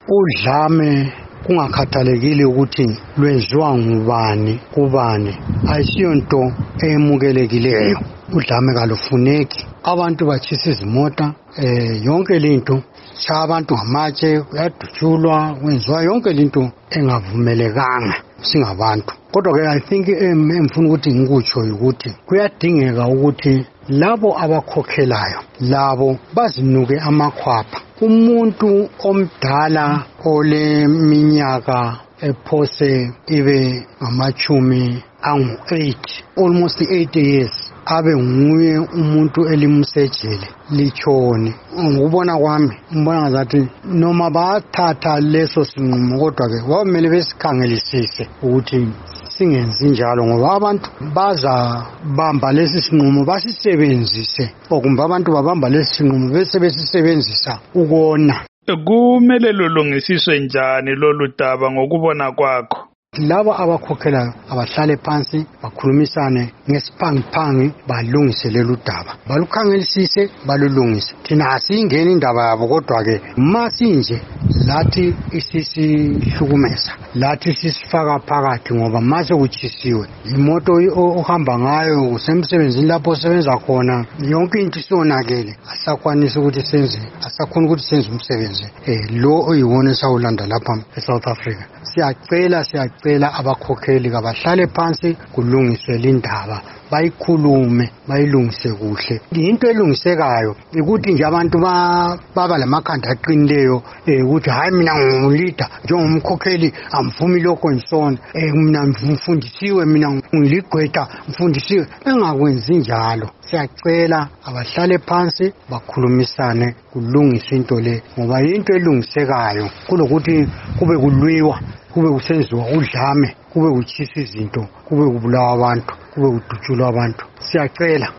udlame kungakhathalekile ukuthi lwenziwa ngubani kubani ayisiyo nto emukelekileyo. Udlame kalufuneki, abantu batshisa izimota, yonke linto shaya abantu ngamatshe, kuyadutshulwa, kwenziwa yonke linto engavumelekanga singabantu. Kodwa-ke I think emfuna ukuthi ngikutsho ukuthi kuyadingeka ukuthi labo abakhokhelayo labo bazinuke amakhwapha. Umuntu omdala oleminyaka ephose ibe ngamachumi angu-8, almost 80 years, abe nguye umuntu elimsejele litshone. Ngokubona kwami ngibona ngazathi noma bathatha leso sinqumo, kodwa-ke kwamele besikhangelisise ukuthi singenzi njalo, ngoba abantu bazabamba lesi sinqumo basisebenzise, okumbe abantu babamba lesi sinqumo bese besisebenzisa ukona. Kumele lulungisiswe njani lolu daba ngokubona kwakho? Labo abakhokhelayo abahlale phansi bakhulumisane ngesiphangiphangi balungise lelu daba, balukhangelisise balulungise. Thina asiyingeni indaba yabo, kodwa-ke masinje lathi isisihlukumeza, lathi sisifaka phakathi, ngoba mase kuchisiwe imoto ohamba ngayo usemsebenzini lapho osebenza khona, yonke into isonakele, asakwanisa ukuthi asakhona ukuthi senze umsebenzi lo oyiwona esawulanda lapha eSouth Africa. Siyacela abakhokheli kabahlale phansi kulungiswe lindaba, bayikhulume bayilungise kuhle. Into elungisekayo ukuthi nje abantu baba lamakhanda aqinileyo ukuthi hayi mina ngumlida njengomkhokheli amvumi lokho ngisona, mina mfundisiwe, mina ngiligqwetha mfundisiwe. Engakwenzi njalo. Siyacela abahlale phansi bakhulumisane kulungiswe into le, ngoba into elungisekayo kulokuthi kube kulwiwa, kube kusenziwa udlame, kube kuchisa izinto, kube kubulawa abantu, kube kudutshulwa abantu. Siyacela